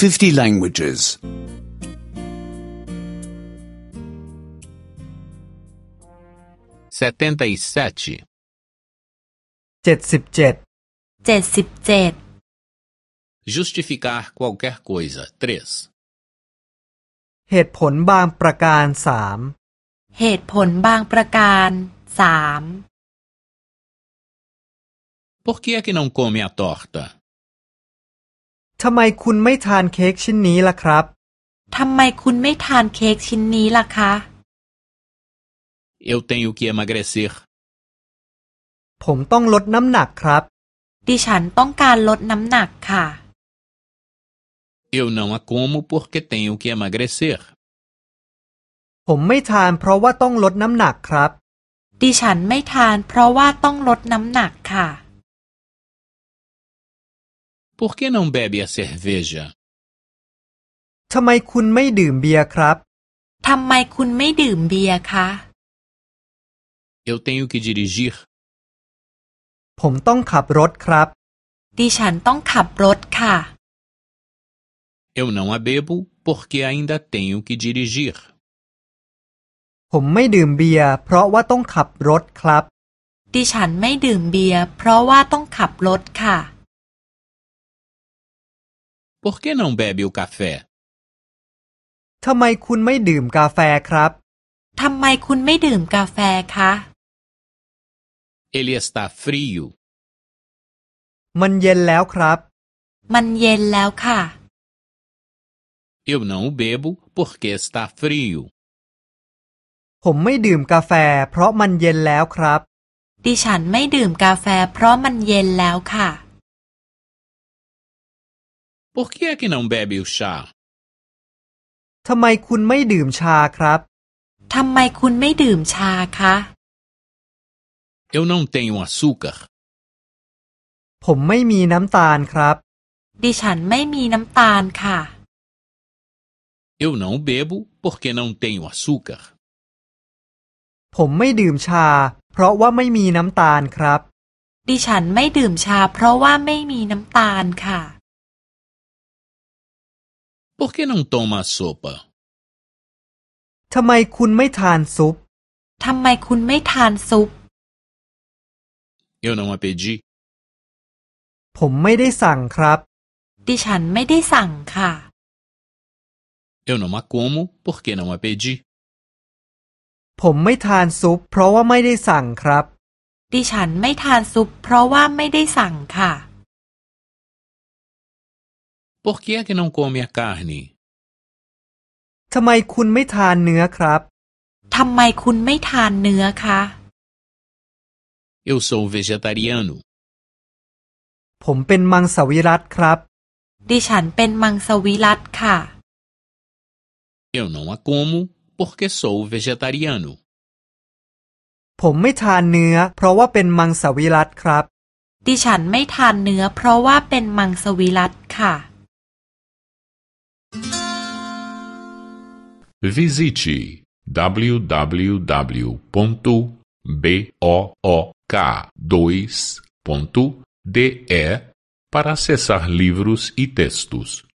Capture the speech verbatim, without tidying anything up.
fifty languages. setenta e sete. เจ็ดสิบเจ็ดเจ็ดสิบเจ็ด Justificar qualquer coisa. três. เหตุผลบางประการสามเหตุผลบางประการสาม Por que é que não come a torta? ทำไมคุณไม่ทานเค้กชิ้นนี้ล่ะครับทำไมคุณไม่ทานเค้กชิ้นนี้ล่ะคะ Eu tenho que emagrecer. ผมต้องลดน้ำหนักครับดิฉันต้องการลดน้ำหนักค่ะ Eu não a como porque tenho que emagrecer. ผมไม่ทานเพราะว่าต้องลดน้ำหนักครับดิฉันไม่ทานเพราะว่าต้องลดน้ำหนักค่ะ Por que não bebe a cerveja? ทำไมคุณไม่ดื่มเบียร์ครับทำไมคุณไม่ดื่มเบียร์คะ Eu tenho que dirigir. ผมต้องขับรถครับดิฉันต้องขับรถค่ะ Eu não a bebo porque ainda tenho que dirigir. ผมไม่ดื่มเบียร์เพราะว่าต้องขับรถครับดิฉันไม่ดื่มเบียร์เพราะว่าต้องขับรถค่ะ Por que não bebe o café? ทำไมคุณไม่ดื่มกาแฟครับทำไมคุณไม่ดื่มกาแฟคะ Ele está frio. มันเย็นแล้วครับมันเย็นแล้วค่ะ Eu não o bebo porque está frio. ผมไม่ดื่มกาแฟเพราะมันเย็นแล้วครับดิฉันไม่ดื่มกาแฟเพราะมันเย็นแล้วค่ะ Por que é que não bebe o chá? ทำไมคุณไม่ดื่มชาครับทำไมคุณไม่ดื่มชาคะ Eu não tenho açúcar. ผมไม่มีน้ำตาลครับดิฉันไม่มีน้ำตาลค่ะ Eu não bebo porque não tenho açúcar. ผมไม่ดื่มชาเพราะว่าไม่มีน้ำตาลครับดิฉันไม่ดื่มชาเพราะว่าไม่มีน้ำตาลค่ะ Por que não toma a sopa? ทำไมคุณไม่ทานซุปทำไมคุณไม่ทานซุป Eu não a pedi. ผมไม่ได้สั่งครับดิฉันไม่ได้สั่งค่ะ Eu não a como porque não a pedi. ผมไม่ทานซุปเพราะว่าไม่ได้สั่งครับดิฉันไม่ทานซุปเพราะว่าไม่ได้สั่งค่ะ Por que é que não come a carne? ทำไมคุณไม่ทานเนื้อครับทำไมคุณไม่ทานเนื้อคะ Eu sou vegetariano. ผมเป็นมังสวิรัติครับดิฉันเป็นมังสวิรัติค่ะ Eu não a como porque sou vegetariano. ผมไม่ทานเนื้อเพราะว่าเป็นมังสวิรัติครับดิฉันไม่ทานเนื้อเพราะว่าเป็นมังสวิรัติค่ะ Visite w w w ponto book dois ponto d e para acessar livros e textos.